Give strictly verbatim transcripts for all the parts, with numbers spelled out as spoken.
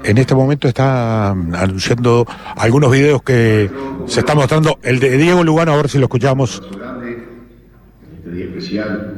en este momento está anunciando algunos videos que se está mostrando. El de Diego Lugano, a ver si lo escuchamos. Este día especial,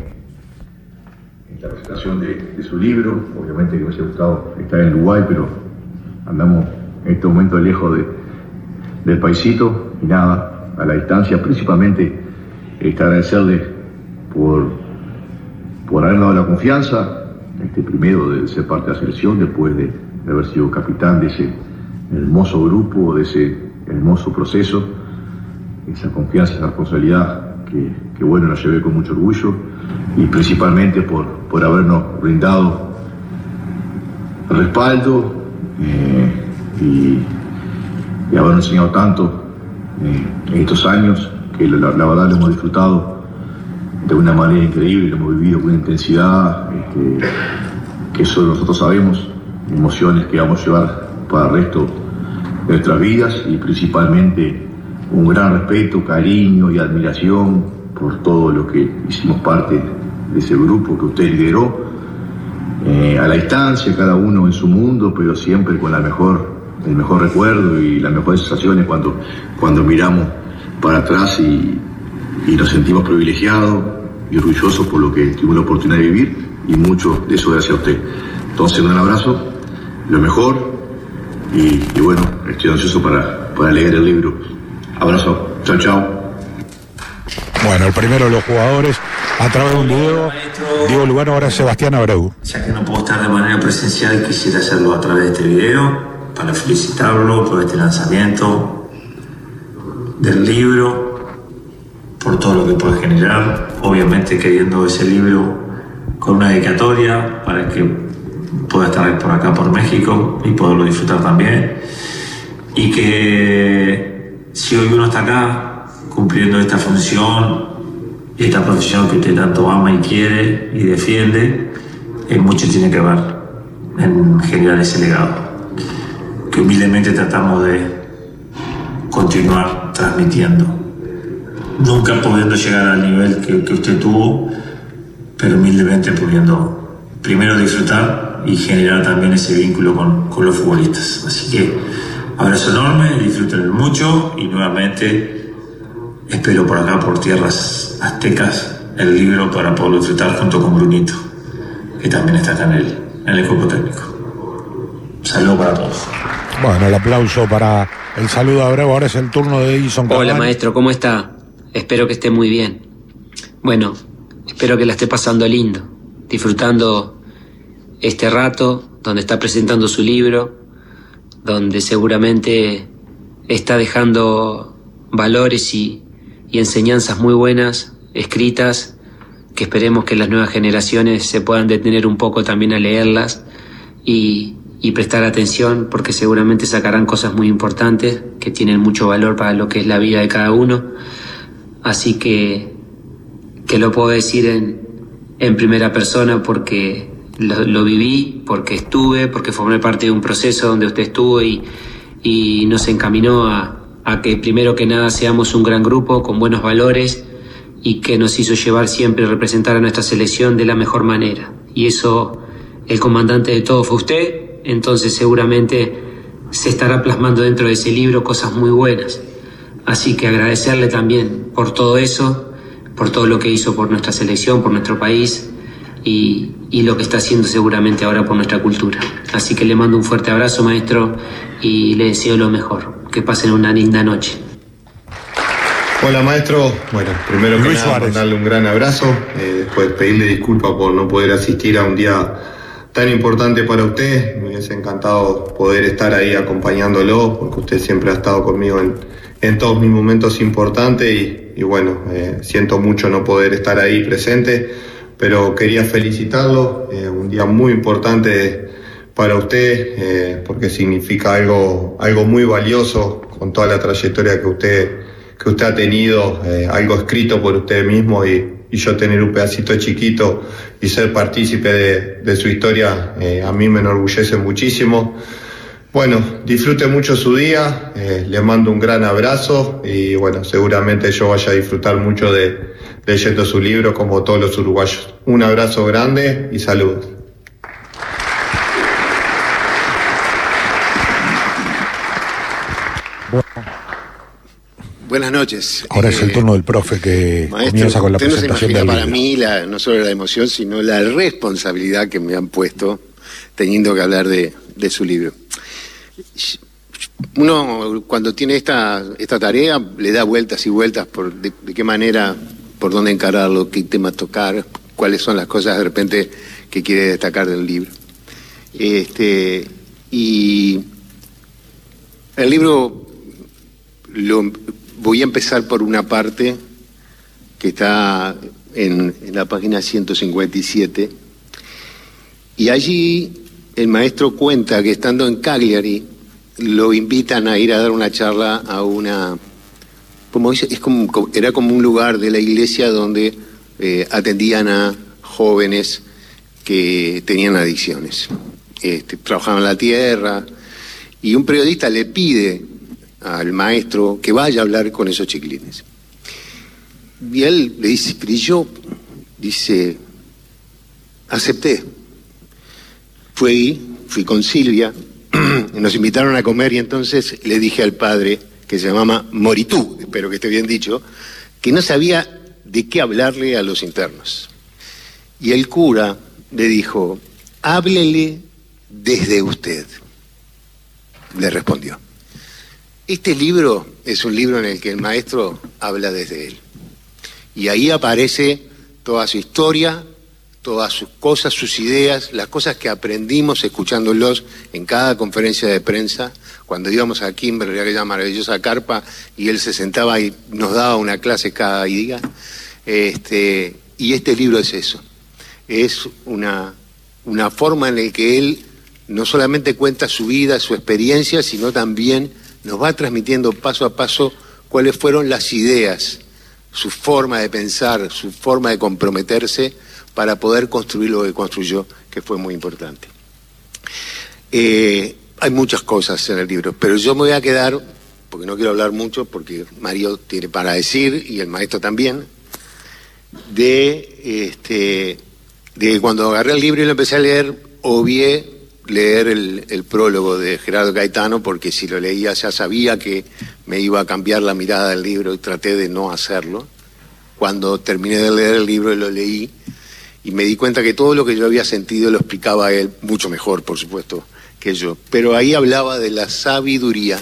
esta presentación de, de su libro. Obviamente que me hubiese gustado estar en Uruguay, pero andamos en este momento lejos de, del paisito y nada, a la distancia. Principalmente este, agradecerle por, por haber dado la confianza, este, primero de ser parte de la selección, después de, de haber sido capitán de ese hermoso grupo, de ese hermoso proceso, esa confianza, esa responsabilidad que, que bueno, la llevé con mucho orgullo, y principalmente por, por habernos brindado respaldo eh, y, y habernos enseñado tanto eh, en estos años, que la, la verdad lo hemos disfrutado de una manera increíble, lo hemos vivido con intensidad, este, que eso nosotros sabemos, emociones que vamos a llevar para el resto de nuestras vidas, y principalmente un gran respeto, cariño y admiración por todo lo que hicimos parte de ese grupo que usted lideró, eh, a la distancia, cada uno en su mundo, pero siempre con la mejor, el mejor recuerdo y las mejores sensaciones cuando, cuando miramos para atrás y, y nos sentimos privilegiados y orgullosos por lo que tuvimos la oportunidad de vivir, y mucho de eso gracias a usted. Entonces, un gran abrazo, lo mejor, y, y bueno, estoy ansioso para, para leer el libro. Abrazo, chao, chao. Bueno, el primero de los jugadores a través de un video, Diego Lugano, ahora Sebastián Abreu. Ya que no puedo estar de manera presencial, quisiera hacerlo a través de este video para felicitarlo por este lanzamiento del libro, por todo lo que puede generar, obviamente queriendo ese libro con una dedicatoria para que pueda estar por acá por México y poderlo disfrutar también, y que si hoy uno está acá cumpliendo esta función, esta profesión que usted tanto ama y quiere y defiende, eh, mucho tiene que ver en generar ese legado que humildemente tratamos de continuar transmitiendo, nunca pudiendo llegar al nivel que, que usted tuvo, pero humildemente pudiendo primero disfrutar y generar también ese vínculo con, con los futbolistas. Así que abrazo enorme, disfruten mucho, y nuevamente espero por acá, por tierras aztecas, el libro para poderlo disfrutar junto con Brunito, que también está acá en el, en el cuerpo técnico. Saludos para todos. Bueno, el aplauso para el saludo a Abreu. Ahora es el turno de Edison Cavani. Hola, maestro, ¿cómo está? Espero que esté muy bien. Bueno, espero que la esté pasando lindo, disfrutando este rato donde está presentando su libro, donde seguramente está dejando valores y, y enseñanzas muy buenas, escritas, que esperemos que las nuevas generaciones se puedan detener un poco también a leerlas y, y prestar atención, porque seguramente sacarán cosas muy importantes que tienen mucho valor para lo que es la vida de cada uno. Así que, que lo puedo decir en, en primera persona porque lo, lo viví, porque estuve, porque formé parte de un proceso donde usted estuvo y, y nos encaminó a, a que primero que nada seamos un gran grupo con buenos valores, y que nos hizo llevar siempre a representar a nuestra selección de la mejor manera. Y eso, el comandante de todo fue usted, entonces seguramente se estará plasmando dentro de ese libro cosas muy buenas. Así que agradecerle también por todo eso, por todo lo que hizo por nuestra selección, por nuestro país, y, y lo que está haciendo seguramente ahora por nuestra cultura. Así que le mando un fuerte abrazo, maestro, y le deseo lo mejor. Que pasen una linda noche. Hola, maestro. Bueno, primero que nada, mandarle un gran abrazo, eh, después pedirle disculpas por no poder asistir a un día tan importante para usted. Me hubiese encantado poder estar ahí acompañándolo, porque usted siempre ha estado conmigo en, en todos mis momentos importantes, y, y bueno, eh, siento mucho no poder estar ahí presente, pero quería felicitarlo, eh, un día muy importante para usted, eh, porque significa algo, algo muy valioso con toda la trayectoria que usted, que usted ha tenido, eh, algo escrito por usted mismo, y, y yo tener un pedacito chiquito y ser partícipe de, de su historia, eh, a mí me enorgullece muchísimo. Bueno, disfrute mucho su día, eh, le mando un gran abrazo, y bueno, seguramente yo vaya a disfrutar mucho de leyendo su libro como todos los uruguayos. Un abrazo grande y saludos. Buenas noches. Ahora eh, es el turno del profe que maestro, comienza con la presentación no se imagina del para libro. mí la, no solo la emoción, sino la responsabilidad que me han puesto teniendo que hablar de, de su libro. Uno cuando tiene esta, esta tarea le da vueltas y vueltas por de, de qué manera, por dónde encararlo, qué tema tocar, cuáles son las cosas de repente que quiere destacar del libro. Este, y el libro lo voy a empezar por una parte que está en, en la página ciento cincuenta y siete, y allí el maestro cuenta que estando en Cagliari lo invitan a ir a dar una charla a una, como dice, es como, era como un lugar de la iglesia donde eh, atendían a jóvenes que tenían adicciones, este, trabajaban la tierra, y un periodista le pide al maestro que vaya a hablar con esos chiquilines. Y él le dice, pero yo, dice, acepté. Fui, fui con Silvia, nos invitaron a comer y entonces le dije al padre, que se llamaba Moritú, espero que esté bien dicho, que no sabía de qué hablarle a los internos. Y el cura le dijo, háblele desde usted. Le respondió. Este libro es un libro en el que el maestro habla desde él. Y ahí aparece toda su historia, todas sus cosas, sus ideas, las cosas que aprendimos escuchándolos en cada conferencia de prensa, cuando íbamos a Kimberley, aquella maravillosa carpa, y él se sentaba y nos daba una clase cada día. Este, y este libro es eso. Es una, una forma en la que él no solamente cuenta su vida, su experiencia, sino también nos va transmitiendo paso a paso cuáles fueron las ideas, su forma de pensar, su forma de comprometerse para poder construir lo que construyó, que fue muy importante. Eh, hay muchas cosas en el libro, pero yo me voy a quedar, porque no quiero hablar mucho, porque Mario tiene para decir, y el maestro también, de, este, de cuando agarré el libro y lo empecé a leer, obvié leer el, el prólogo de Gerardo Caetano, porque si lo leía ya sabía que me iba a cambiar la mirada del libro y traté de no hacerlo. Cuando terminé de leer el libro lo leí y me di cuenta que todo lo que yo había sentido lo explicaba él mucho mejor, por supuesto, que yo. Pero ahí hablaba de la sabiduría.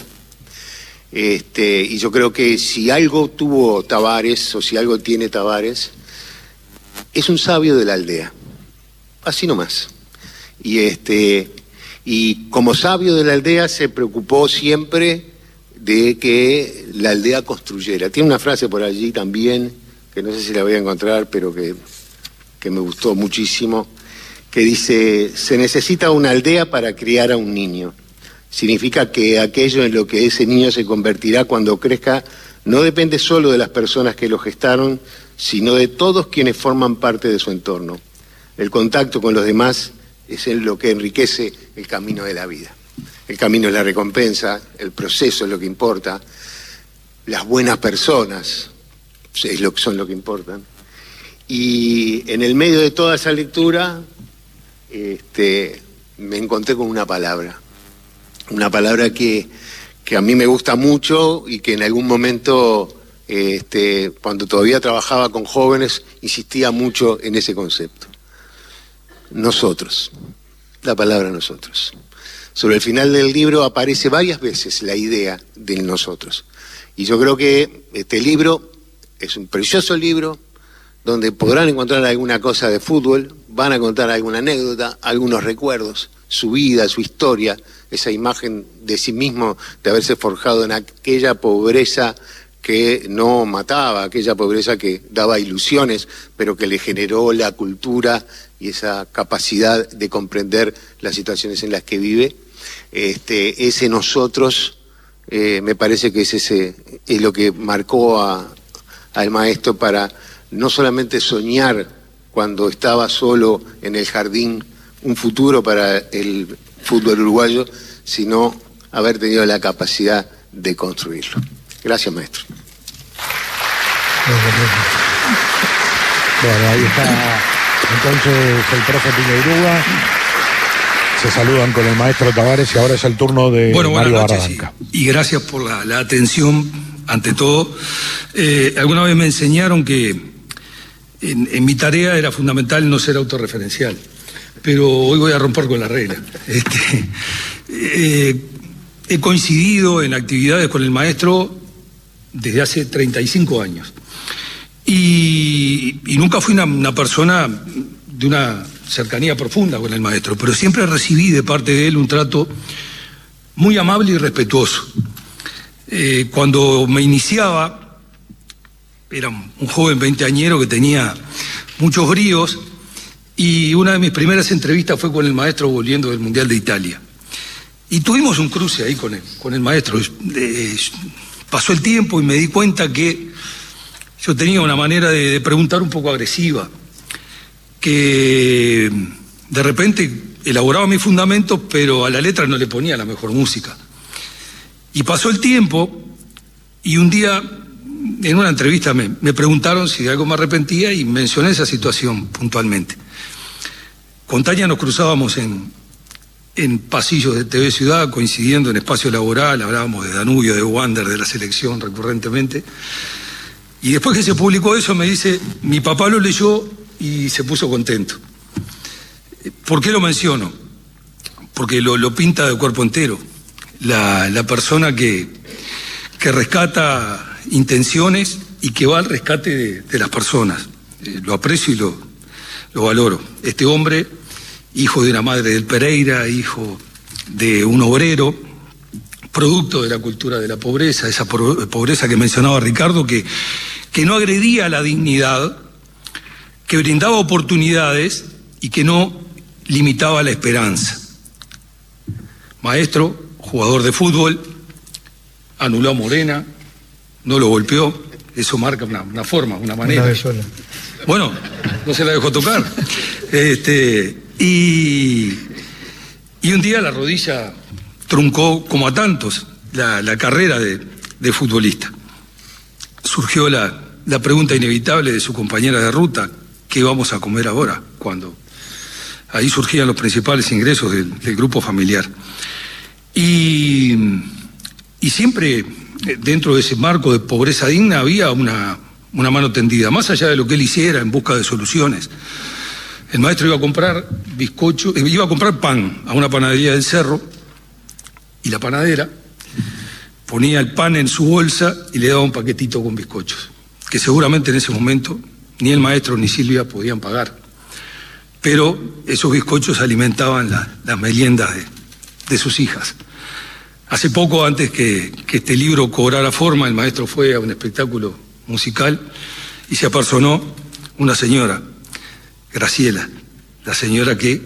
Este, y yo creo que si algo tuvo Tavares, o si algo tiene Tavares, es un sabio de la aldea. Así nomás. Y este y como sabio de la aldea se preocupó siempre de que la aldea construyera. Tiene una frase por allí también, que no sé si la voy a encontrar, pero que, que me gustó muchísimo, que dice, se necesita una aldea para criar a un niño. Significa que aquello en lo que ese niño se convertirá cuando crezca no depende solo de las personas que lo gestaron, sino de todos quienes forman parte de su entorno. El contacto con los demás es lo que enriquece el camino de la vida. El camino es la recompensa, el proceso es lo que importa, las buenas personas es lo que son lo que importan. Y en el medio de toda esa lectura este, me encontré con una palabra, una palabra que, que a mí me gusta mucho y que en algún momento, este, cuando todavía trabajaba con jóvenes, insistía mucho en ese concepto. Nosotros, la palabra nosotros. Sobre el final del libro aparece varias veces la idea del nosotros. Y yo creo que este libro es un precioso libro donde podrán encontrar alguna cosa de fútbol, van a contar alguna anécdota, algunos recuerdos, su vida, su historia, esa imagen de sí mismo, de haberse forjado en aquella pobreza que no mataba, aquella pobreza que daba ilusiones, pero que le generó la cultura y esa capacidad de comprender las situaciones en las que vive. Este, ese nosotros, eh, me parece que es, ese, es lo que marcó a, al maestro para no solamente soñar cuando estaba solo en el jardín un futuro para el fútbol uruguayo, sino haber tenido la capacidad de construirlo. Gracias, maestro. Bueno, ahí está entonces el profe Piñeyruga. Se saludan con el maestro Tavares y ahora es el turno de bueno, Mario buenas noches Barranca. y, y gracias por la, la atención ante todo. Eh, alguna vez me enseñaron que en, en mi tarea era fundamental no ser autorreferencial, pero hoy voy a romper con la regla. Este, eh, he coincidido en actividades con el maestro desde hace treinta y cinco años y, y nunca fui una, una persona de una cercanía profunda con el maestro, pero siempre recibí de parte de él un trato muy amable y respetuoso. Eh, cuando me iniciaba, era un joven veinteañero que tenía muchos bríos, y una de mis primeras entrevistas fue con el maestro volviendo del Mundial de Italia. Y tuvimos un cruce ahí con él, con el maestro. Eh, pasó el tiempo y me di cuenta que yo tenía una manera de, de preguntar un poco agresiva, que de repente elaboraba mis fundamentos, pero a la letra no le ponía la mejor música. Y pasó el tiempo, y un día, en una entrevista, me, me preguntaron si de algo me arrepentía, y mencioné esa situación puntualmente. Con Tania nos cruzábamos en, en pasillos de T V Ciudad, coincidiendo en espacio laboral, hablábamos de Danubio, de Wander, de la selección recurrentemente. Y después que se publicó eso, me dice, mi papá lo leyó y se puso contento. ¿Por qué lo menciono? Porque lo, lo pinta de cuerpo entero. La, la persona que, que rescata intenciones y que va al rescate de, de las personas. Eh, lo aprecio y lo, lo valoro. Este hombre, hijo de una madre del Pereira, hijo de un obrero, producto de la cultura de la pobreza, esa pobreza que mencionaba Ricardo, que, que no agredía la dignidad, que brindaba oportunidades y que no limitaba la esperanza. Maestro, jugador de fútbol, anuló a Morena, no lo golpeó, eso marca una, una forma, una manera. Una vez sola. Bueno, no se la dejó tocar. Este, y, y un día la rodilla truncó, como a tantos, la, la carrera de, de futbolista. Surgió la, la pregunta inevitable de su compañera de ruta, ¿qué vamos a comer ahora? Cuando ahí surgían los principales ingresos del, del grupo familiar. Y, y siempre dentro de ese marco de pobreza digna había una, una mano tendida, más allá de lo que él hiciera en busca de soluciones. El maestro iba a comprar bizcocho, iba a comprar pan a una panadería del Cerro, y la panadera ponía el pan en su bolsa y le daba un paquetito con bizcochos, que seguramente en ese momento ni el maestro ni Silvia podían pagar. Pero esos bizcochos alimentaban la, las meriendas de, de sus hijas. Hace poco, antes que, que este libro cobrara forma, el maestro fue a un espectáculo musical y se apersonó una señora, Graciela, la señora que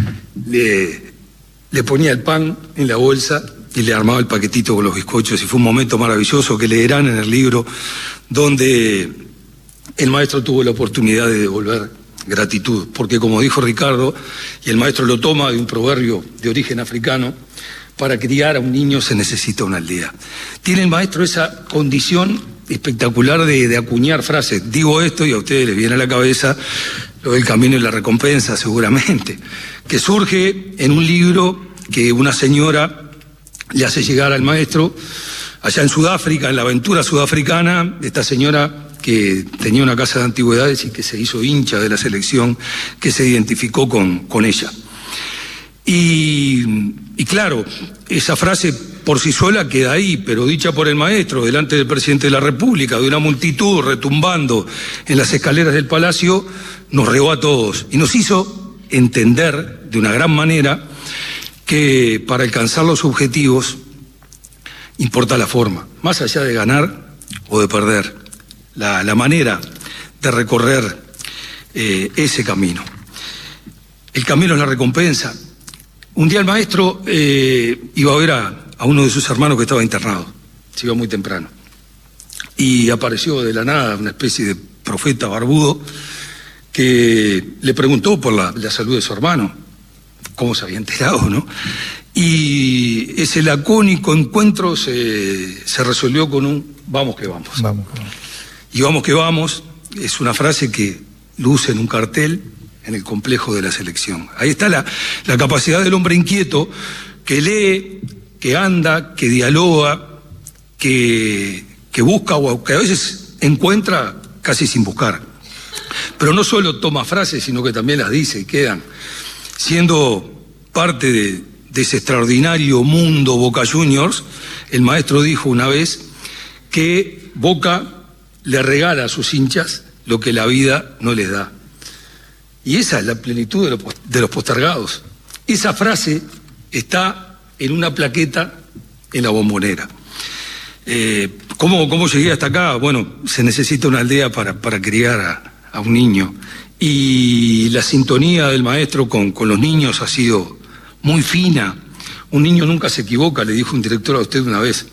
le, le ponía el pan en la bolsa y le armaba el paquetito con los bizcochos, y fue un momento maravilloso que leerán en el libro, donde el maestro tuvo la oportunidad de devolver gratitud, porque como dijo Ricardo, y el maestro lo toma de un proverbio de origen africano, para criar a un niño se necesita una aldea. Tiene el maestro esa condición espectacular de, de acuñar frases. Digo esto y a ustedes les viene a la cabeza lo del camino y la recompensa, seguramente, que surge en un libro que una señora le hace llegar al maestro allá en Sudáfrica, en la aventura sudafricana. Esta señora que tenía una casa de antigüedades y que se hizo hincha de la selección, que se identificó con, con ella. Y, y claro, esa frase por sí sola queda ahí, pero dicha por el maestro delante del presidente de la República, de una multitud retumbando en las escaleras del Palacio, nos regó a todos y nos hizo entender de una gran manera que para alcanzar los objetivos importa la forma, más allá de ganar o de perder, la, la manera de recorrer eh, ese camino. El camino es la recompensa. Un día el maestro eh, iba a ver a, a uno de sus hermanos que estaba internado, se iba muy temprano, y apareció de la nada una especie de profeta barbudo que le preguntó por la, la salud de su hermano, cómo se había enterado, ¿no? Y ese lacónico encuentro se, se resolvió con un vamos que vamos. Vamos, vamos. Y vamos que vamos es una frase que luce en un cartel en el complejo de la selección. Ahí está la, la capacidad del hombre inquieto que lee, que anda, que dialoga, que, que busca o que a veces encuentra casi sin buscar. Pero no solo toma frases, sino que también las dice y quedan. Siendo parte de, de ese extraordinario mundo Boca Juniors, el maestro dijo una vez que Boca le regala a sus hinchas lo que la vida no les da. Y esa es la plenitud de los, de los postergados. Esa frase está en una plaqueta en la Bombonera. Eh, ¿cómo, ¿Cómo llegué hasta acá? Bueno, se necesita una aldea para, para criar a, a un niño. Y la sintonía del maestro con, con los niños ha sido muy fina. Un niño nunca se equivoca, le dijo un director a usted una vez.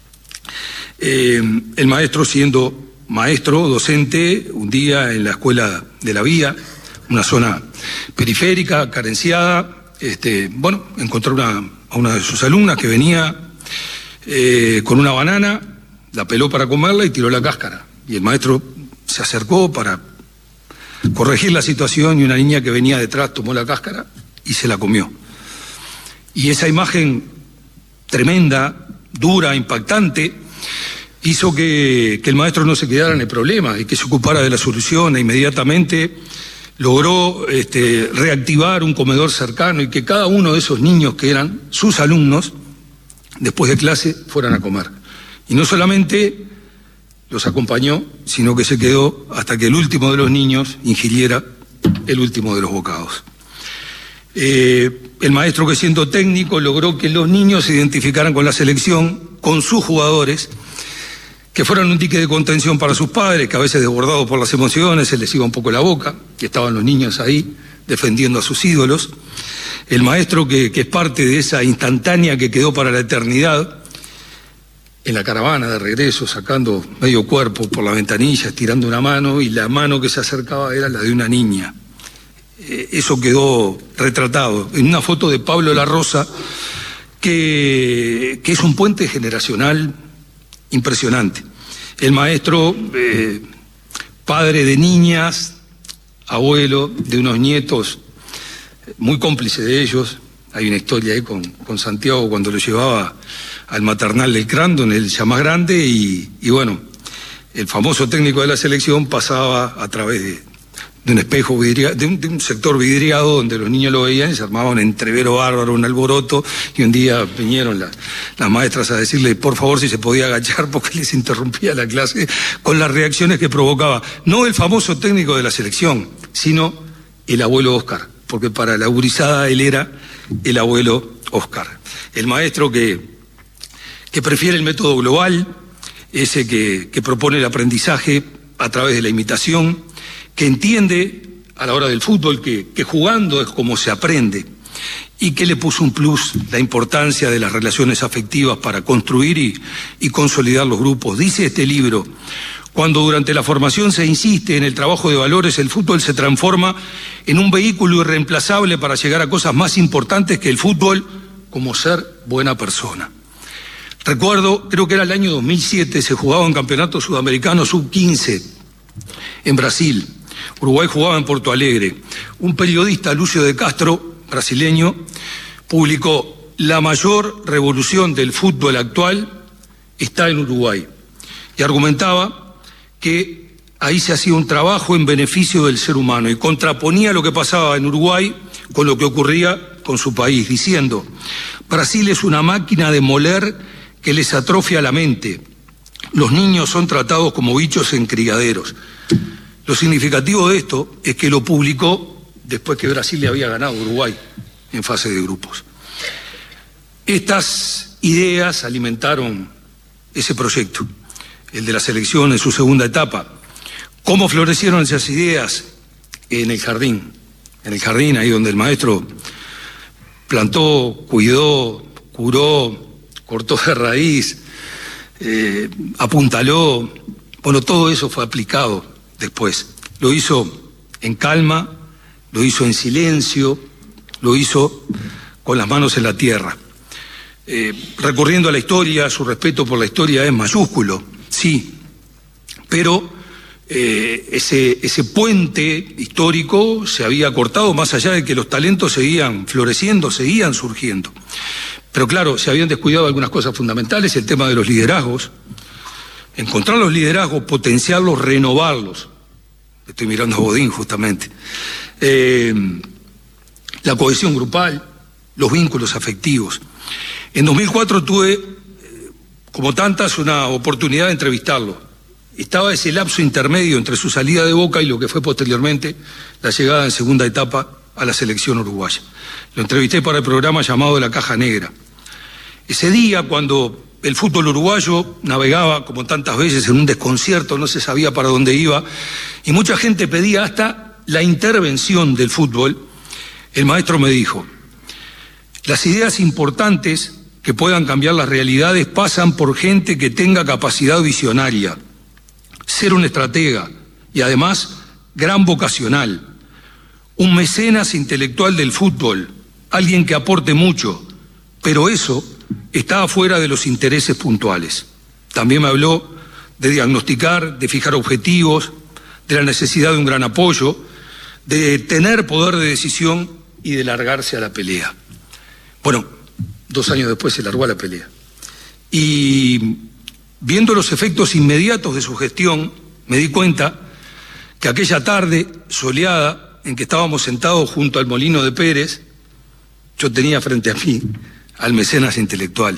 Eh, el maestro, siendo maestro, docente, un día en la escuela de la Vía, una zona periférica, carenciada, este, bueno, encontró una, a una de sus alumnas que venía eh, con una banana, la peló para comerla y tiró la cáscara. Y el maestro se acercó para corregir la situación y una niña que venía detrás tomó la cáscara y se la comió. Y esa imagen tremenda, dura, impactante, hizo que, que el maestro no se quedara en el problema y que se ocupara de la solución e inmediatamente logró este, reactivar un comedor cercano y que cada uno de esos niños que eran sus alumnos, después de clase, fueran a comer. Y no solamente los acompañó, sino que se quedó hasta que el último de los niños ingiriera el último de los bocados. Eh, el maestro, que siendo técnico, logró que los niños se identificaran con la selección, con sus jugadores, que fueran un dique de contención para sus padres, que a veces, desbordados por las emociones, se les iba un poco la boca, que estaban los niños ahí defendiendo a sus ídolos. El maestro que, que es parte de esa instantánea que quedó para la eternidad, en la caravana de regreso, sacando medio cuerpo por la ventanilla, estirando una mano, y la mano que se acercaba era la de una niña. Eh, eso quedó retratado en una foto de Pablo La Rosa, que, que es un puente generacional impresionante. El maestro, eh, padre de niñas, abuelo de unos nietos, muy cómplice de ellos. Hay una historia ahí con, con Santiago cuando lo llevaba al maternal del Crandon, el ya más grande, y, y bueno, el famoso técnico de la selección pasaba a través de, de un espejo vidriado, de un, de un sector vidriado donde los niños lo veían y se armaba un entrevero bárbaro, un alboroto, y un día vinieron la, las maestras a decirle por favor si se podía agachar porque les interrumpía la clase con las reacciones que provocaba, no el famoso técnico de la selección, sino el abuelo Oscar, porque para la gurizada él era el abuelo Oscar. El maestro que, que prefiere el método global, ese que, que propone el aprendizaje a través de la imitación, que entiende a la hora del fútbol que, que jugando es como se aprende, y que le puso un plus, la importancia de las relaciones afectivas para construir y, y consolidar los grupos. Dice este libro: cuando durante la formación se insiste en el trabajo de valores, el fútbol se transforma en un vehículo irreemplazable para llegar a cosas más importantes que el fútbol, como ser buena persona. Recuerdo, creo que era el año dos mil siete, se jugaba un campeonato sudamericano sub quince en Brasil. Uruguay jugaba en Porto Alegre. Un periodista, Lucio de Castro, brasileño, publicó: la mayor revolución del fútbol actual está en Uruguay. Y argumentaba que ahí se hacía un trabajo en beneficio del ser humano y contraponía lo que pasaba en Uruguay con lo que ocurría con su país, diciendo: Brasil es una máquina de moler que les atrofia la mente. Los niños son tratados como bichos en criaderos. Lo significativo de esto es que lo publicó después que Brasil le había ganado a Uruguay en fase de grupos. Estas ideas alimentaron ese proyecto, el de la selección en su segunda etapa. ¿Cómo florecieron esas ideas? En el jardín, en el jardín ahí donde el maestro plantó, cuidó, curó, cortó de raíz, eh, apuntaló. Bueno, todo eso fue aplicado después. Lo hizo en calma, lo hizo en silencio, lo hizo con las manos en la tierra. Eh, recurriendo a la historia, su respeto por la historia es mayúsculo, sí, pero eh, ese, ese puente histórico se había cortado, más allá de que los talentos seguían floreciendo, seguían surgiendo. Pero claro, se habían descuidado algunas cosas fundamentales, el tema de los liderazgos, encontrar los liderazgos, potenciarlos, renovarlos. Estoy mirando a Bodín justamente. Eh, la cohesión grupal, los vínculos afectivos. En dos mil cuatro tuve, como tantas, una oportunidad de entrevistarlo. Estaba ese lapso intermedio entre su salida de Boca y lo que fue posteriormente la llegada en segunda etapa a la selección uruguaya. Lo entrevisté para el programa llamado La Caja Negra. Ese día, cuando el fútbol uruguayo navegaba, como tantas veces, en un desconcierto, no se sabía para dónde iba, y mucha gente pedía hasta la intervención del fútbol, el maestro me dijo: las ideas importantes que puedan cambiar las realidades pasan por gente que tenga capacidad visionaria, ser un estratega y además gran vocacional, un mecenas intelectual del fútbol, alguien que aporte mucho, pero eso está afuera de los intereses puntuales. También me habló de diagnosticar, de fijar objetivos, de la necesidad de un gran apoyo, de tener poder de decisión y de largarse a la pelea. Bueno, dos años después se largó a la pelea. Y viendo los efectos inmediatos de su gestión, me di cuenta que aquella tarde soleada en que estábamos sentados junto al molino de Pérez, yo tenía frente a mí al mecenas intelectual.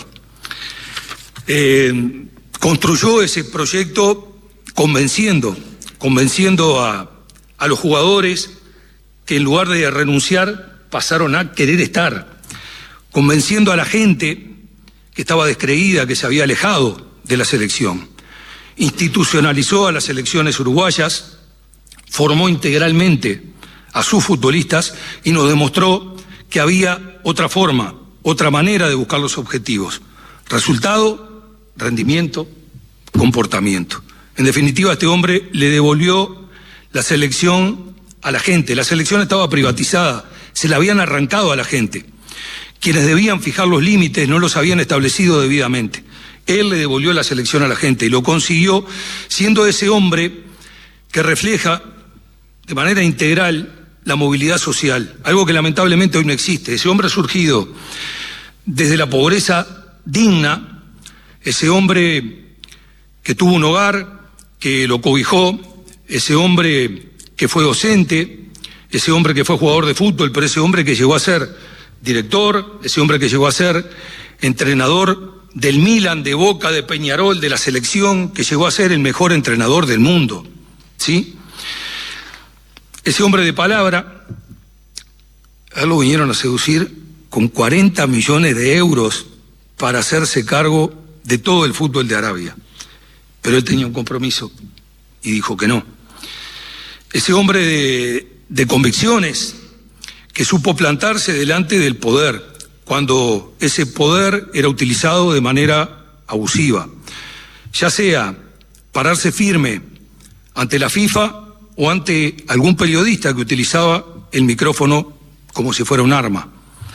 Eh, construyó ese proyecto convenciendo, convenciendo a, a los jugadores que en lugar de renunciar pasaron a querer estar, convenciendo a la gente que estaba descreída, que se había alejado de la selección. Institucionalizó a las selecciones uruguayas, formó integralmente a sus futbolistas y nos demostró que había otra forma, otra manera de buscar los objetivos. Resultado, rendimiento, comportamiento. En definitiva, este hombre le devolvió la selección a la gente. La selección estaba privatizada, se la habían arrancado a la gente. Quienes debían fijar los límites no los habían establecido debidamente. Él le devolvió la selección a la gente y lo consiguió siendo ese hombre que refleja de manera integral la movilidad social, algo que lamentablemente hoy no existe. Ese hombre ha surgido desde la pobreza digna, ese hombre que tuvo un hogar, que lo cobijó, ese hombre que fue docente, ese hombre que fue jugador de fútbol, pero ese hombre que llegó a ser director, ese hombre que llegó a ser entrenador del Milan, de Boca, de Peñarol, de la selección, que llegó a ser el mejor entrenador del mundo, ¿sí? Ese hombre de palabra, a él lo vinieron a seducir con cuarenta millones de euros para hacerse cargo de todo el fútbol de Arabia. Pero él tenía un compromiso y dijo que no. Ese hombre de, de convicciones que supo plantarse delante del poder, cuando ese poder era utilizado de manera abusiva, ya sea pararse firme ante la FIFA o ante algún periodista que utilizaba el micrófono como si fuera un arma.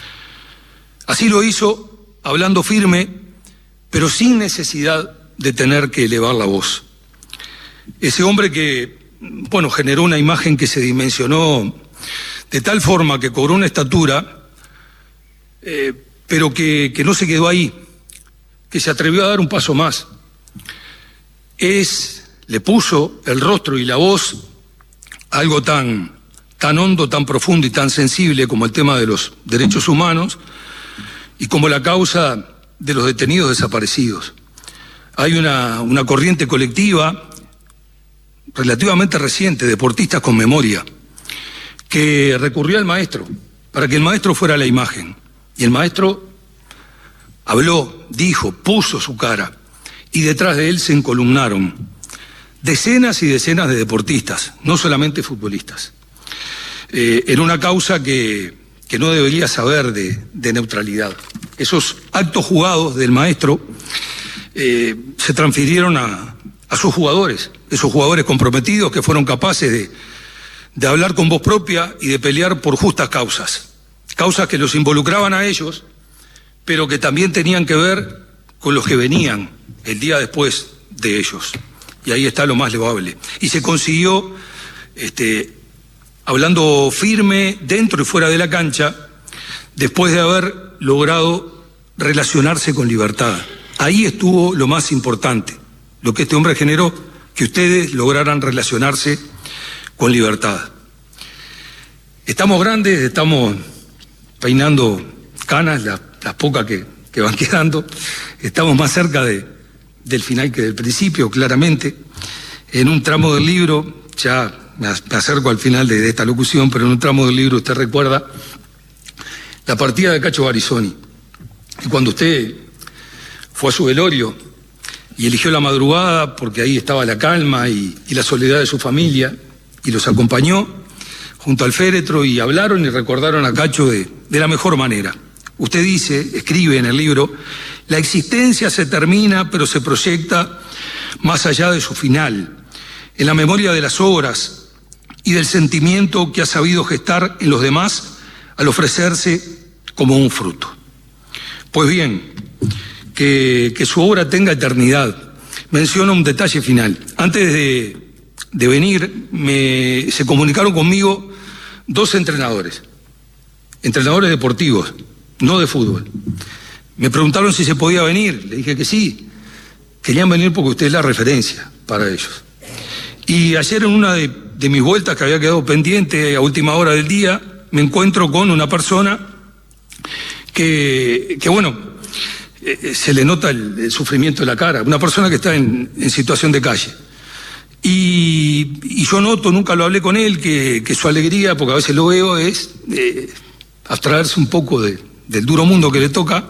Así lo hizo, hablando firme, pero sin necesidad de tener que elevar la voz. Ese hombre que, bueno, generó una imagen que se dimensionó de tal forma que cobró una estatura, eh, pero que, que no se quedó ahí, que se atrevió a dar un paso más. Es, le puso el rostro y la voz a algo tan, tan hondo, tan profundo y tan sensible como el tema de los derechos humanos y como la causa de los detenidos desaparecidos. Hay una, una corriente colectiva relativamente reciente, deportistas con memoria, que recurrió al maestro para que el maestro fuera la imagen. Y el maestro habló, dijo, puso su cara, y detrás de él se encolumnaron decenas y decenas de deportistas, no solamente futbolistas, eh, en una causa que, que no debería saber de, de neutralidad. Esos actos jugados del maestro eh, se transfirieron a, a sus jugadores, esos jugadores comprometidos que fueron capaces de, de hablar con voz propia y de pelear por justas causas, causas que los involucraban a ellos, pero que también tenían que ver con los que venían el día después de ellos. Y ahí está lo más loable. Y se consiguió, este, hablando firme dentro y fuera de la cancha, después de haber logrado relacionarse con libertad. Ahí estuvo lo más importante, lo que este hombre generó, que ustedes lograran relacionarse con libertad. Estamos grandes, estamos peinando canas, las, las pocas que, que van quedando, estamos más cerca de, del final que del principio, claramente. En un tramo del libro, ya me acerco al final de, de esta locución, pero en un tramo del libro usted recuerda la partida de Cacho Barizoni. Y cuando usted fue a su velorio y eligió la madrugada porque ahí estaba la calma y, y la soledad de su familia, y los acompañó junto al féretro y hablaron y recordaron a Cacho de, de la mejor manera. Usted dice, escribe en el libro, la existencia se termina pero se proyecta más allá de su final, en la memoria de las obras y del sentimiento que ha sabido gestar en los demás al ofrecerse como un fruto. Pues bien, que, que su obra tenga eternidad. Menciono un detalle final. Antes de, de venir, me, se comunicaron conmigo dos entrenadores, entrenadores deportivos, no de fútbol. Me preguntaron si se podía venir, le dije que sí. Querían venir porque usted es la referencia para ellos. Y ayer en una de, de mis vueltas que había quedado pendiente a última hora del día, me encuentro con una persona que, que bueno, eh, se le nota el, el sufrimiento de la cara, una persona que está en, en situación de calle. Y, y yo noto, nunca lo hablé con él, que, que su alegría, porque a veces lo veo, es eh, abstraerse un poco de, del duro mundo que le toca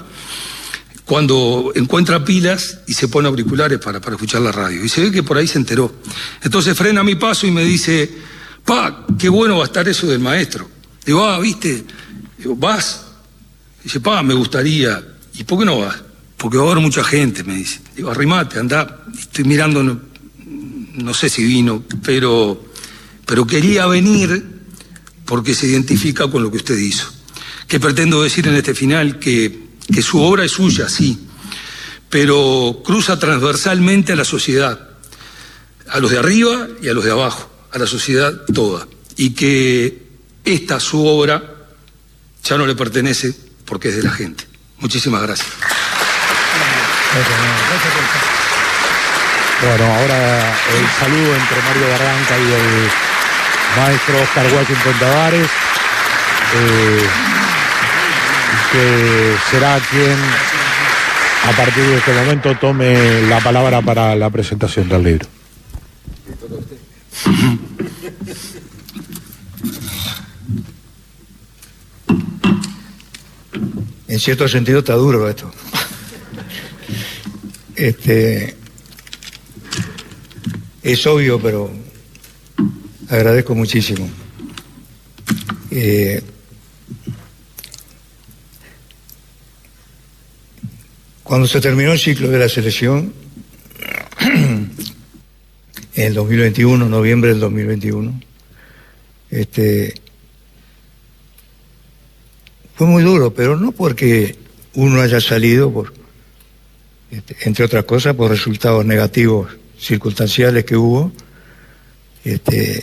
cuando encuentra pilas y se pone auriculares para, para escuchar la radio. Y se ve que por ahí se enteró. Entonces frena mi paso y me dice, pa, qué bueno va a estar eso del maestro. Digo, ah, ¿viste? Digo, ¿vas? Dice, pa, me gustaría. ¿Y por qué no vas? Porque va a haber mucha gente, me dice. Digo, arrimate, andá. Estoy mirando, no, no sé si vino, pero, pero quería venir porque se identifica con lo que usted hizo. Que pretendo decir en este final que, que su obra es suya, sí, pero cruza transversalmente a la sociedad, a los de arriba y a los de abajo, a la sociedad toda. Y que esta, su obra, ya no le pertenece porque es de la gente. Muchísimas gracias. Bueno, ahora el saludo entre Mario Barranca y el maestro Oscar Washington Tavares, eh, que será quien a partir de este momento tome la palabra para la presentación del libro. En cierto sentido está duro esto. Este, es obvio, pero agradezco muchísimo. Eh, cuando se terminó el ciclo de la selección, en el dos mil veintiuno, noviembre del dos mil veintiuno, este, fue muy duro, pero no porque uno haya salido, por, este, entre otras cosas, por resultados negativos circunstanciales que hubo, este,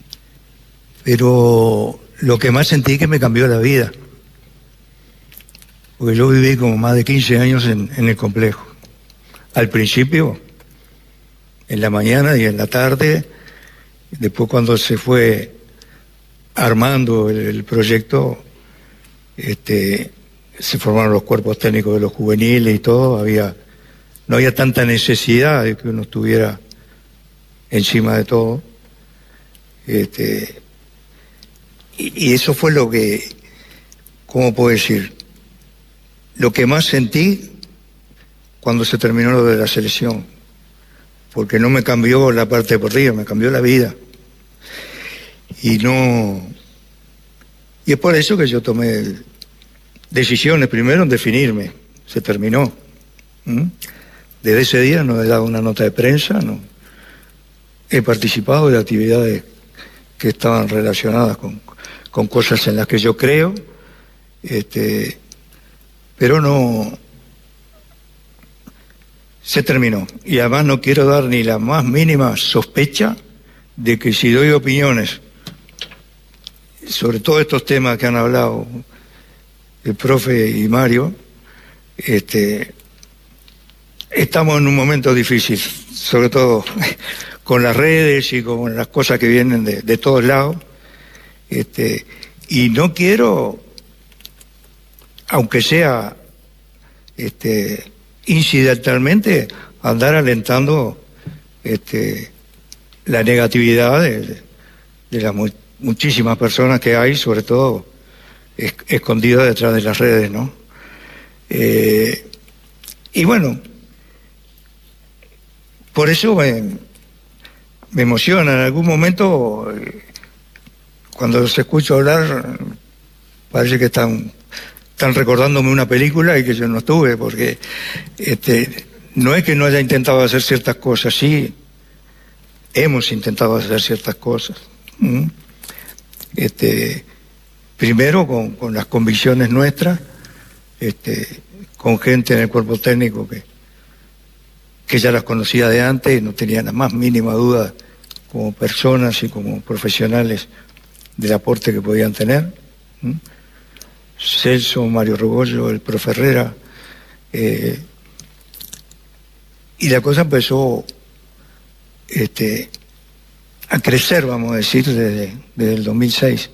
pero lo que más sentí es que me cambió la vida, porque yo viví como más de quince años en, en el complejo. Al principio, en la mañana y en la tarde, después cuando se fue armando el, el proyecto, este, se formaron los cuerpos técnicos de los juveniles y todo, había, no había tanta necesidad de que uno estuviera encima de todo. Este, y, y eso fue lo que, ¿cómo puedo decir? Lo que más sentí cuando se terminó lo de la selección, porque no me cambió la parte deportiva, me cambió la vida. Y no... Y es por eso que yo tomé decisiones, primero en definirme, se terminó. ¿Mm? Desde ese día no he dado una nota de prensa, no he participado de actividades que estaban relacionadas con, con cosas en las que yo creo, este, pero no, se terminó. Y además no quiero dar ni la más mínima sospecha de que si doy opiniones sobre todos estos temas que han hablado el profe y Mario, este, estamos en un momento difícil, sobre todo con las redes y con las cosas que vienen de, de todos lados. Este, y no quiero, aunque sea este, incidentalmente, andar alentando este, la negatividad de, de las mu muchísimas personas que hay, sobre todo es escondidas detrás de las redes, ¿no? Eh, y bueno, por eso me, me emociona. En algún momento, eh, cuando se escucha hablar, parece que están, están recordándome una película y que yo no estuve, porque este, no es que no haya intentado hacer ciertas cosas, sí, hemos intentado hacer ciertas cosas. ¿Mm? Este, primero con, con las convicciones nuestras, este, con gente en el cuerpo técnico que, que ya las conocía de antes y no tenía la más mínima duda como personas y como profesionales del aporte que podían tener. ¿Mm? Celso, Mario Rebollo, el profe Herrera, eh, y la cosa empezó este, a crecer, vamos a decir, desde, desde el dos mil seis.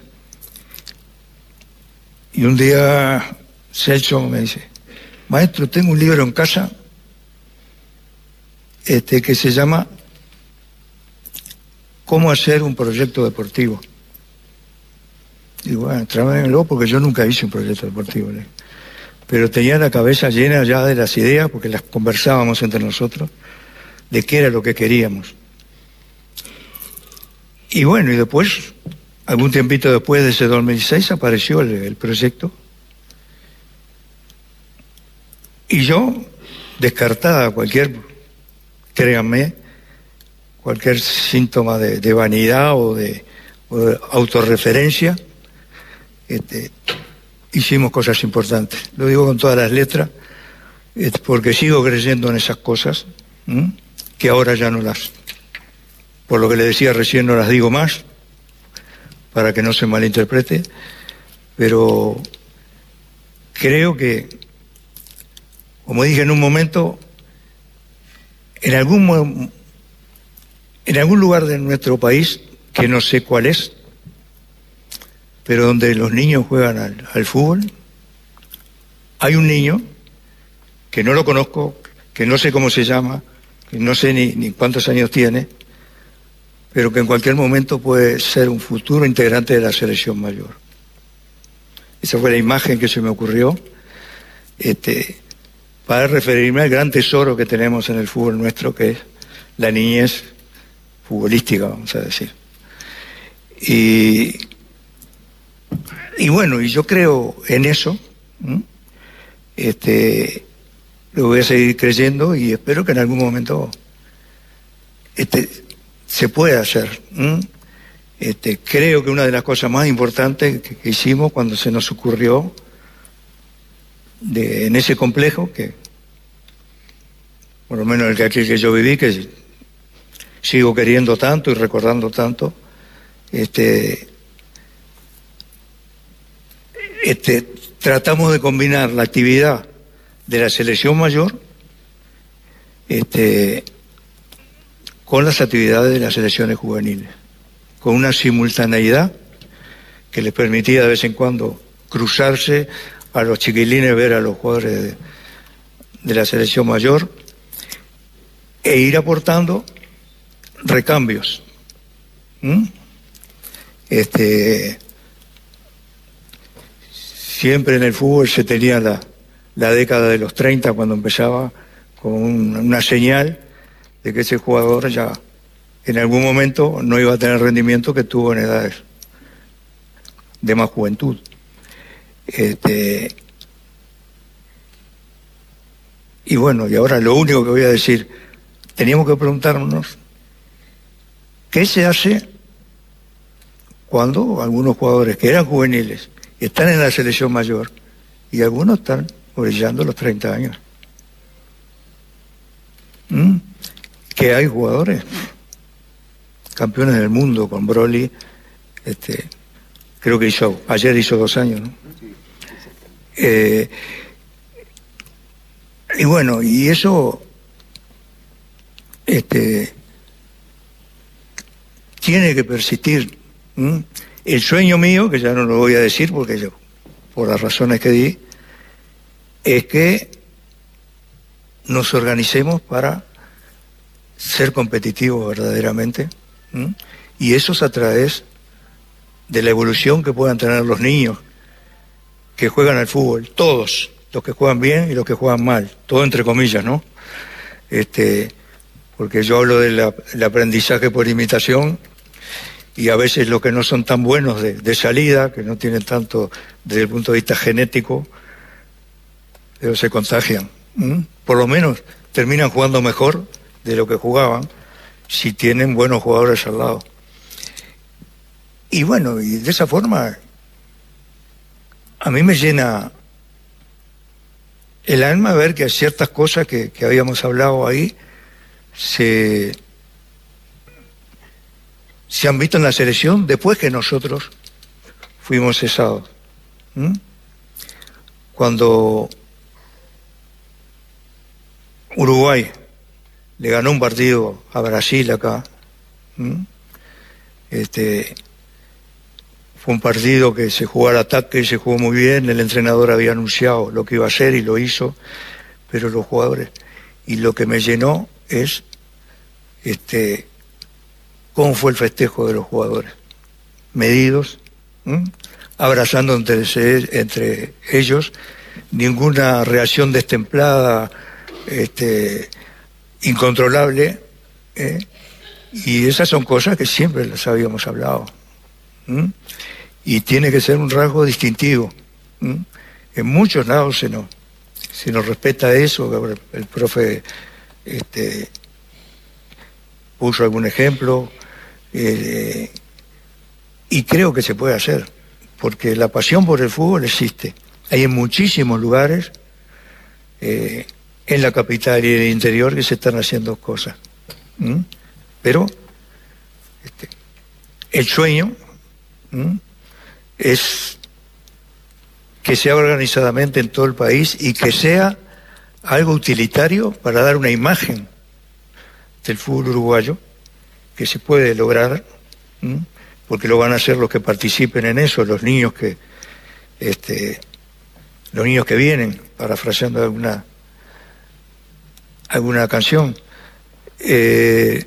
Y un día Celso me dice: maestro, tengo un libro en casa este, que se llama ¿Cómo hacer un proyecto deportivo? Digo, bueno, tráemelo, porque yo nunca hice un proyecto deportivo, ¿eh? Pero tenía la cabeza llena ya de las ideas, porque las conversábamos entre nosotros, de qué era lo que queríamos. Y bueno, y después, algún tiempito después de ese dos mil seis, apareció el, el proyecto. Y yo, descartada cualquier, créanme, cualquier síntoma de, de vanidad o de, o de autorreferencia, este, hicimos cosas importantes. Lo digo con todas las letras, este, porque sigo creyendo en esas cosas, ¿m? que ahora ya no las, por lo que le decía recién, no las digo más, para que no se malinterprete, pero creo que, como dije en un momento, en algún, en algún lugar de nuestro país, que no sé cuál es, pero donde los niños juegan al, al fútbol, hay un niño que no lo conozco, que no sé cómo se llama, que no sé ni, ni cuántos años tiene, pero que en cualquier momento puede ser un futuro integrante de la selección mayor. Esa fue la imagen que se me ocurrió, este, para referirme al gran tesoro que tenemos en el fútbol nuestro, que es la niñez futbolística, vamos a decir. Y, y bueno, y yo creo en eso, ¿m? este, lo voy a seguir creyendo y espero que en algún momento este, se pueda hacer. ¿m? Este, creo que una de las cosas más importantes que, que hicimos cuando se nos ocurrió de, en ese complejo, que por lo menos el que aquel que yo viví, que sigo queriendo tanto y recordando tanto, este, este, tratamos de combinar la actividad de la selección mayor este, con las actividades de las selecciones juveniles, con una simultaneidad que les permitía de vez en cuando cruzarse a los chiquilines, ver a los jugadores de, de la selección mayor e ir aportando recambios. ¿Mm? Este, siempre en el fútbol se tenía la, la década de los treinta cuando empezaba con un, una señal de que ese jugador ya en algún momento no iba a tener el rendimiento que tuvo en edades de más juventud. Este, y bueno, y ahora lo único que voy a decir, teníamos que preguntarnos qué se hace cuando algunos jugadores que eran juveniles están en la selección mayor y algunos están brillando los treinta años. ¿Mm? Que hay jugadores campeones del mundo con Broly, este, creo que hizo, ayer hizo dos años, ¿no? Eh, y bueno, y eso este, tiene que persistir. ¿Mm? El sueño mío, que ya no lo voy a decir porque yo, por las razones que di, es que nos organicemos para ser competitivos verdaderamente. ¿Mm? Y eso es a través de la evolución que puedan tener los niños que juegan al fútbol, todos, los que juegan bien y los que juegan mal, todo entre comillas, ¿no? Este, porque yo hablo del aprendizaje por imitación, y a veces los que no son tan buenos de, de salida, que no tienen tanto desde el punto de vista genético, pero se contagian. ¿Mm? Por lo menos terminan jugando mejor de lo que jugaban si tienen buenos jugadores al lado. Y bueno, y de esa forma a mí me llena el alma ver que ciertas cosas que, que habíamos hablado ahí se... se han visto en la selección después que nosotros fuimos cesados. ¿Mm? Cuando Uruguay le ganó un partido a Brasil acá, ¿Mm? este, fue un partido que se jugó al ataque y se jugó muy bien, el entrenador había anunciado lo que iba a hacer y lo hizo, pero los jugadores, y lo que me llenó es este cómo fue el festejo de los jugadores, medidos, ¿m? abrazando entre, entre ellos, ninguna reacción destemplada, este, incontrolable, ¿eh? Y esas son cosas que siempre las habíamos hablado, ¿m? Y tiene que ser un rasgo distintivo. ¿M? En muchos lados se nos, se nos respeta eso, el profe este, puso algún ejemplo, eh, y creo que se puede hacer, porque la pasión por el fútbol existe. Hay en muchísimos lugares, eh, en la capital y en el interior, que se están haciendo cosas. ¿Mm? Pero este, el sueño ¿Mm? es que sea organizadamente en todo el país y que sea algo utilitario para dar una imagen del fútbol uruguayo, que se puede lograr, ¿m? porque lo van a hacer los que participen en eso, los niños que este, los niños que vienen, parafraseando alguna alguna canción. Eh,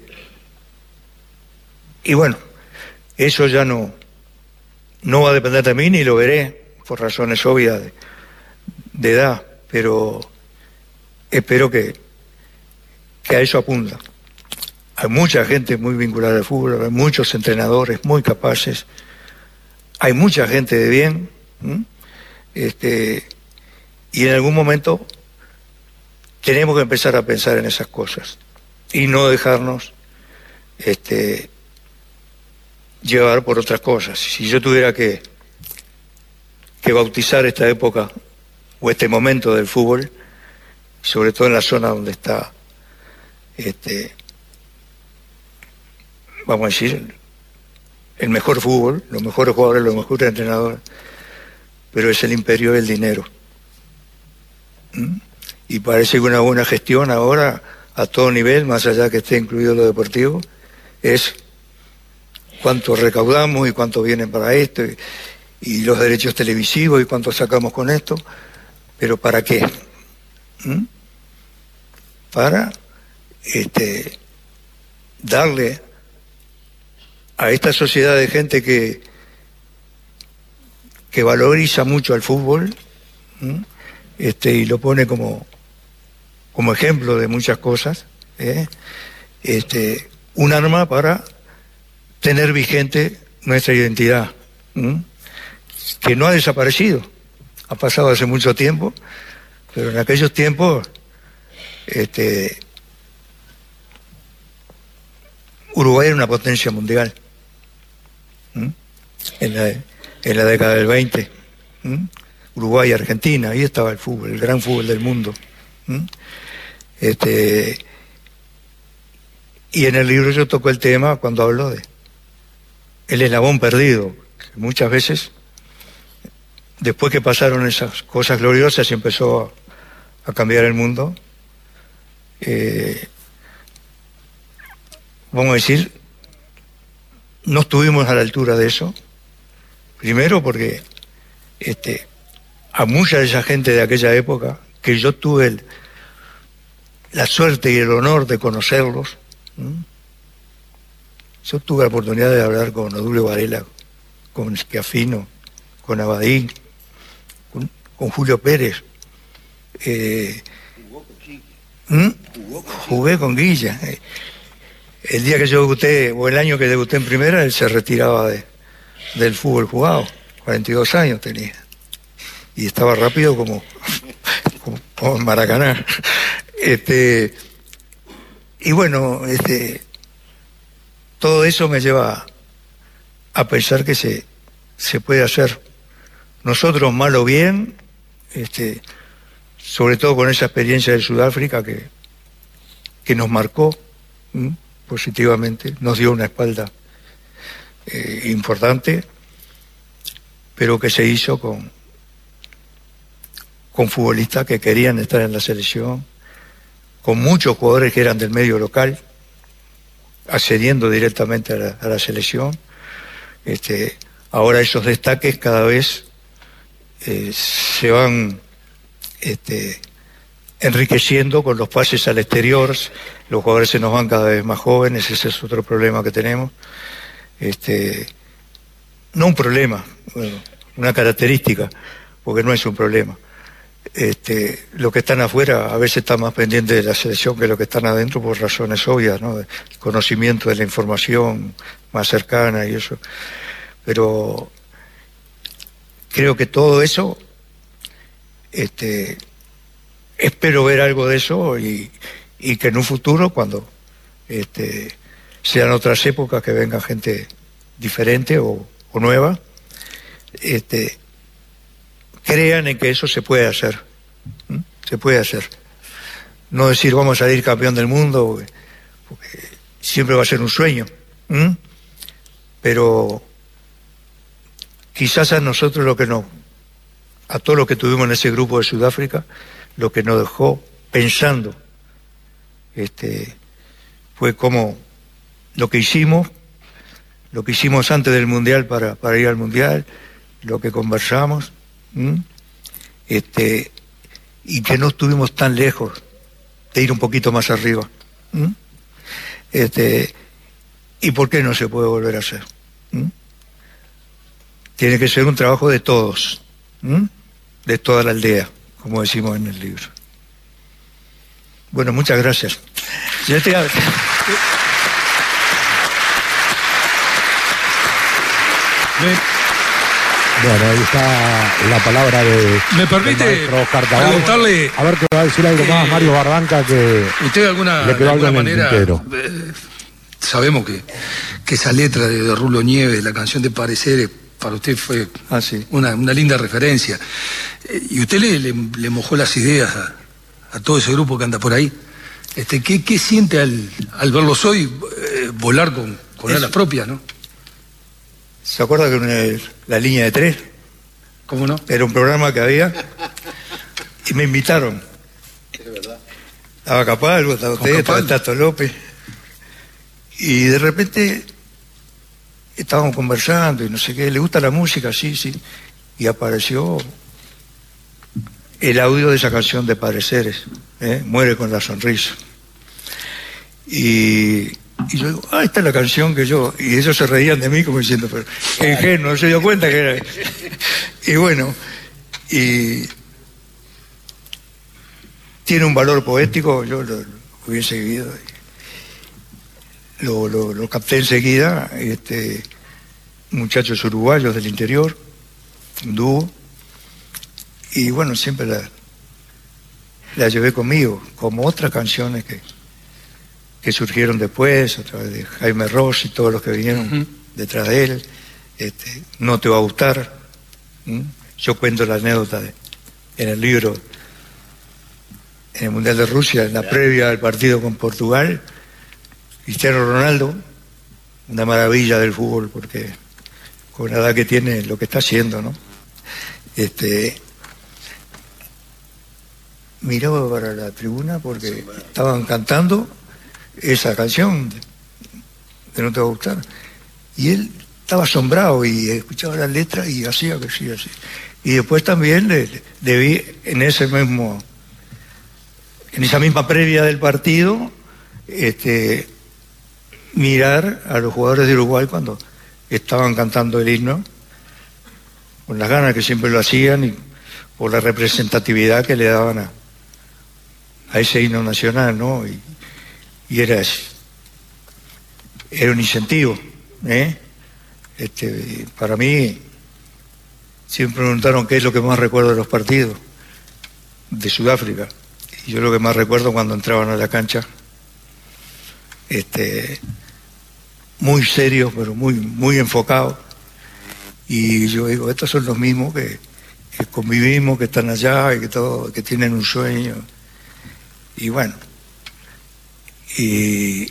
y bueno, eso ya no no va a depender de mí, ni lo veré, por razones obvias de, de edad, pero espero que, que a eso apunta. Hay mucha gente muy vinculada al fútbol, hay muchos entrenadores muy capaces, hay mucha gente de bien, ¿m? este, y en algún momento tenemos que empezar a pensar en esas cosas y no dejarnos este, llevar por otras cosas. Si yo tuviera que, que bautizar esta época o este momento del fútbol, sobre todo en la zona donde está este, vamos a decir, el mejor fútbol, los mejores jugadores, los mejores entrenadores, pero es el imperio del dinero. ¿Mm? Y parece que una buena gestión ahora, a todo nivel, más allá que esté incluido lo deportivo, es cuánto recaudamos y cuánto vienen para esto, y, y los derechos televisivos y cuánto sacamos con esto, pero ¿para qué? ¿Mm? Para este, darle a esta sociedad de gente que, que valoriza mucho al fútbol, ¿m? este, y lo pone como, como ejemplo de muchas cosas, ¿eh? este, un arma para tener vigente nuestra identidad, ¿m? que no ha desaparecido, ha pasado hace mucho tiempo, pero en aquellos tiempos este, Uruguay era una potencia mundial. ¿Mm? En, la, en la década del veinte. ¿Mm? Uruguay, Argentina, ahí estaba el fútbol, el gran fútbol del mundo. ¿Mm? Este, y en el libro yo toco el tema cuando hablo de el eslabón perdido, que muchas veces, después que pasaron esas cosas gloriosas y empezó a, a cambiar el mundo, eh, vamos a decir, no estuvimos a la altura de eso. Primero porque este, a mucha de esa gente de aquella época, que yo tuve el, la suerte y el honor de conocerlos, ¿m? Yo tuve la oportunidad de hablar con Odulio Varela, con Schiaffino, con Abadín, con, con Julio Pérez. Eh, ¿Mm? Jugué con Guilla. El día que yo debuté, o el año que debuté en primera, él se retiraba de, del fútbol jugado. cuarenta y dos años tenía. Y estaba rápido como, como, como en Maracaná. Este, y bueno, este, todo eso me lleva a pensar que se, se puede hacer. Nosotros, mal o bien, este, sobre todo con esa experiencia de Sudáfrica que, que nos marcó ¿m? positivamente, nos dio una espalda eh, importante, pero que se hizo con, con futbolistas que querían estar en la selección, con muchos jugadores que eran del medio local, accediendo directamente a la, a la selección. Este, ahora esos destaques cada vez eh, se van este, enriqueciendo con los pases al exterior, los jugadores se nos van cada vez más jóvenes, ese es otro problema que tenemos. Este, no un problema, bueno, una característica, porque no es un problema. Este, los que están afuera a veces están más pendientes de la selección que los que están adentro por razones obvias, ¿no? El conocimiento de la información más cercana y eso. Pero creo que todo eso, este, espero ver algo de eso y, y que en un futuro, cuando este, sean otras épocas, que venga gente diferente o, o nueva, este, crean en que eso se puede hacer. ¿Mm? Se puede hacer. No decir vamos a salir campeón del mundo, porque, porque siempre va a ser un sueño. ¿Mm? Pero quizás a nosotros lo que nos, a todos los que tuvimos en ese grupo de Sudáfrica, lo que nos dejó pensando este, fue como lo que hicimos, lo que hicimos antes del Mundial para, para ir al Mundial, lo que conversamos, ¿m? este y que no estuvimos tan lejos de ir un poquito más arriba. ¿M? Este, ¿y por qué no se puede volver a hacer? ¿M? Tiene que ser un trabajo de todos, ¿m? de toda la aldea, como decimos en el libro. Bueno, muchas gracias. Yo te... Bueno, ahí está la palabra de... ¿Me permite preguntarle... A ver que va a decir algo más eh, Mario Barranca, que usted de alguna, le quedó de algo alguna en el manera... tintero. Eh, sabemos que, que esa letra de, de Rulo Nieves, la canción de Pareceres, para usted fue ah, sí. una, una linda referencia. Eh, y usted le, le, le mojó las ideas a, a todo ese grupo que anda por ahí. Este, ¿qué, qué siente al, al verlos hoy eh, volar con, con alas propias, no? ¿Se acuerda que una, la línea de tres? ¿Cómo no? Era un programa que había y me invitaron. Es verdad. Estaba Capalvo, estaba usted, estaba Tato López. Y de repente estábamos conversando y no sé qué, ¿le gusta la música? Sí, sí. Y apareció el audio de esa canción de Pareceres, ¿eh? Muere con la sonrisa. Y... Y yo digo, ah, esta es la canción que yo... Y ellos se reían de mí como diciendo, pero qué ingenuo, no se dio cuenta que era... Y bueno, y... tiene un valor poético, yo lo, lo hubiese seguido. Lo, lo, lo capté enseguida, este, muchachos uruguayos del interior, un dúo. Y bueno, siempre la, la llevé conmigo, como otras canciones que... que surgieron después, a través de Jaime Ross y todos los que vinieron uh-huh. detrás de él. Este, no te va a gustar. ¿Mm? Yo cuento la anécdota de, en el libro, en el Mundial de Rusia, en la previa al partido con Portugal, Cristiano Ronaldo, una maravilla del fútbol, porque con la edad que tiene, lo que está haciendo, ¿no? Este, miraba para la tribuna porque estaban cantando esa canción que no te va a gustar. Y él estaba asombrado y escuchaba las letras y hacía que sí, así. Y después también le, le vi en ese mismo, en esa misma previa del partido, este, mirar a los jugadores de Uruguay cuando estaban cantando el himno, con las ganas que siempre lo hacían y por la representatividad que le daban a, a ese himno nacional, ¿no? Y, y era, era un incentivo, ¿eh? Este, para mí, siempre me preguntaron qué es lo que más recuerdo de los partidos de Sudáfrica. Y yo lo que más recuerdo cuando entraban a la cancha, este, muy serios, pero muy, muy enfocados. Y yo digo, estos son los mismos que, que convivimos, que están allá y que, todo, que tienen un sueño. Y bueno, y,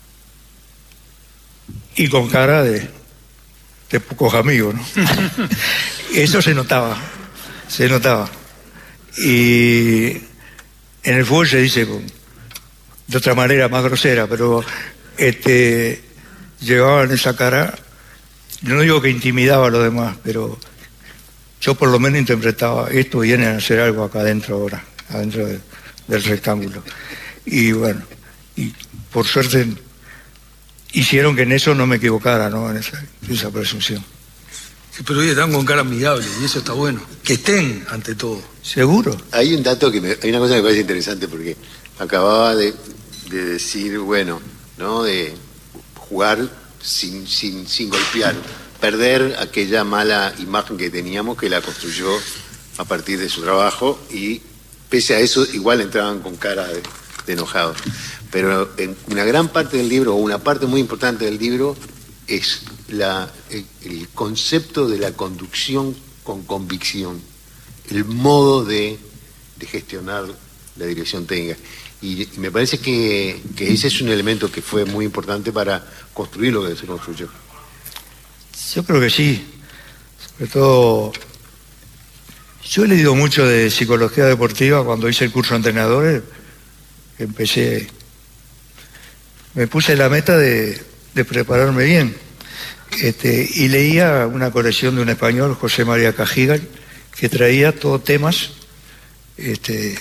y con cara de, de pocos amigos, ¿no? Eso se notaba, se notaba. Y en el fútbol se dice con, de otra manera más grosera, pero este, llevaban esa cara. Yo no digo que intimidaba a los demás, pero yo por lo menos interpretaba, esto viene a hacer algo acá adentro ahora, adentro de, del rectángulo. Y bueno, y por suerte hicieron que en eso no me equivocara, ¿no? En esa, esa presunción. Sí, pero hoy están con cara amigable y eso está bueno. Que estén ante todo. ¿Seguro? Hay un dato que me, hay una cosa que me parece interesante porque acababa de, de decir, bueno, ¿no? De jugar sin, sin, sin golpear, perder aquella mala imagen que teníamos, que la construyó a partir de su trabajo, y pese a eso igual entraban con cara de, de enojados. Pero en una gran parte del libro, o una parte muy importante del libro, es la, el, el concepto de la conducción con convicción, el modo de, de gestionar la dirección técnica. Y, y me parece que, que ese es un elemento que fue muy importante para construir lo que se construyó. Yo creo que sí. Sobre todo, yo he leído mucho de psicología deportiva cuando hice el curso de entrenadores. Empecé, me puse la meta de, de prepararme bien. Este, y leía una colección de un español, José María Cajigal, que traía todos temas este,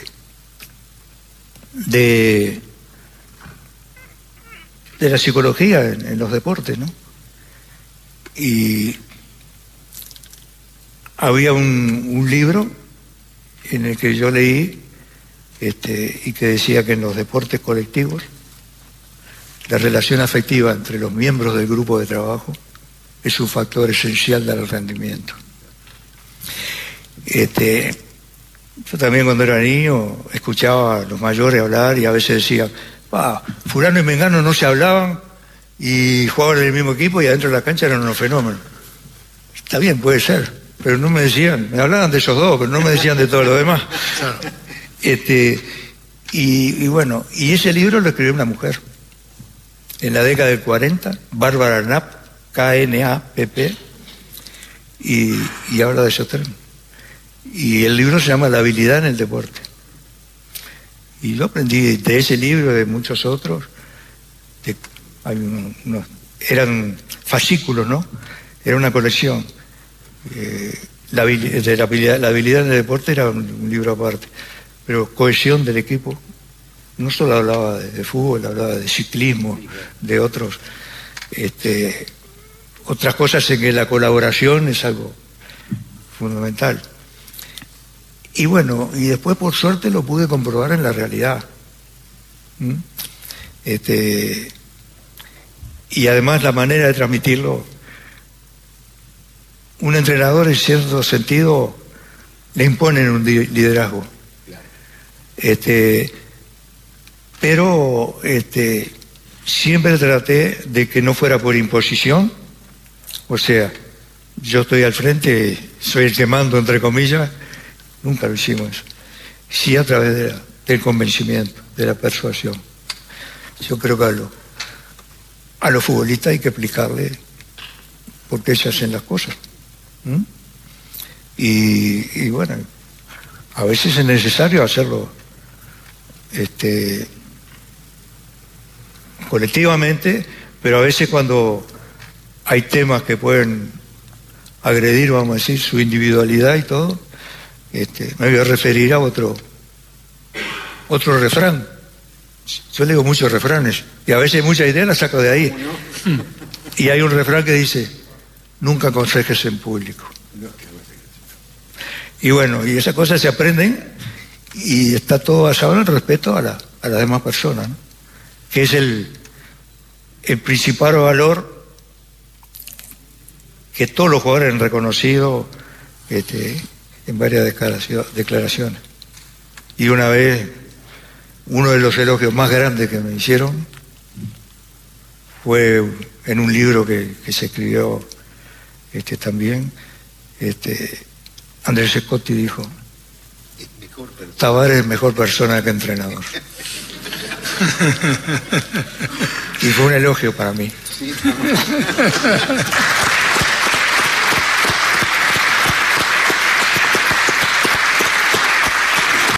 de, de la psicología en, en los deportes, ¿no? Y había un, un libro en el que yo leí este, y que decía que en los deportes colectivos la relación afectiva entre los miembros del grupo de trabajo es un factor esencial del rendimiento. Este, yo también cuando era niño escuchaba a los mayores hablar y a veces decían, ah, fulano y mengano no se hablaban y jugaban en el mismo equipo y adentro de la cancha eran unos fenómenos. Está bien, puede ser, pero no me decían, me hablaban de esos dos, pero no me decían de todo lo demás. Este, y, y bueno, y ese libro lo escribió una mujer en la década del cuarenta, Bárbara Knapp, K N A P P, y, y habla de esos términos. Y el libro se llama La habilidad en el deporte. Y yo aprendí de ese libro, de muchos otros, de, hay unos, eran fascículos, ¿no? Era una colección. Eh, la, de la, habilidad, la habilidad en el deporte era un, un libro aparte. Pero cohesión del equipo, no solo hablaba de, de fútbol, hablaba de ciclismo, de otros, este, otras cosas en que la colaboración es algo fundamental. Y bueno, y después por suerte lo pude comprobar en la realidad. ¿Mm? Este, y además la manera de transmitirlo, un entrenador en cierto sentido le imponen un liderazgo. Este, pero este, siempre traté de que no fuera por imposición, o sea, yo estoy al frente, soy el que mando, entre comillas, nunca lo hicimos. Sí a través de la, del convencimiento, de la persuasión. Yo creo que a, lo, a los futbolistas hay que explicarle por qué se hacen las cosas. ¿Mm? Y, y bueno, a veces es necesario hacerlo este, colectivamente, pero a veces cuando hay temas que pueden agredir, vamos a decir, su individualidad y todo, este, me voy a referir a otro, otro refrán. Yo leo muchos refranes y a veces muchas ideas las saco de ahí. Y hay un refrán que dice, nunca aconsejes en público. Y bueno, y esas cosas se aprenden y está todo basado en el respeto a, la, a las demás personas, ¿no? Que es el, el principal valor que todos los jugadores han reconocido este, en varias declaraciones. Y una vez, uno de los elogios más grandes que me hicieron fue en un libro que, que se escribió este, también, este, Andrés Scotti dijo, Tavares es mejor persona que entrenador. Y fue un elogio para mí.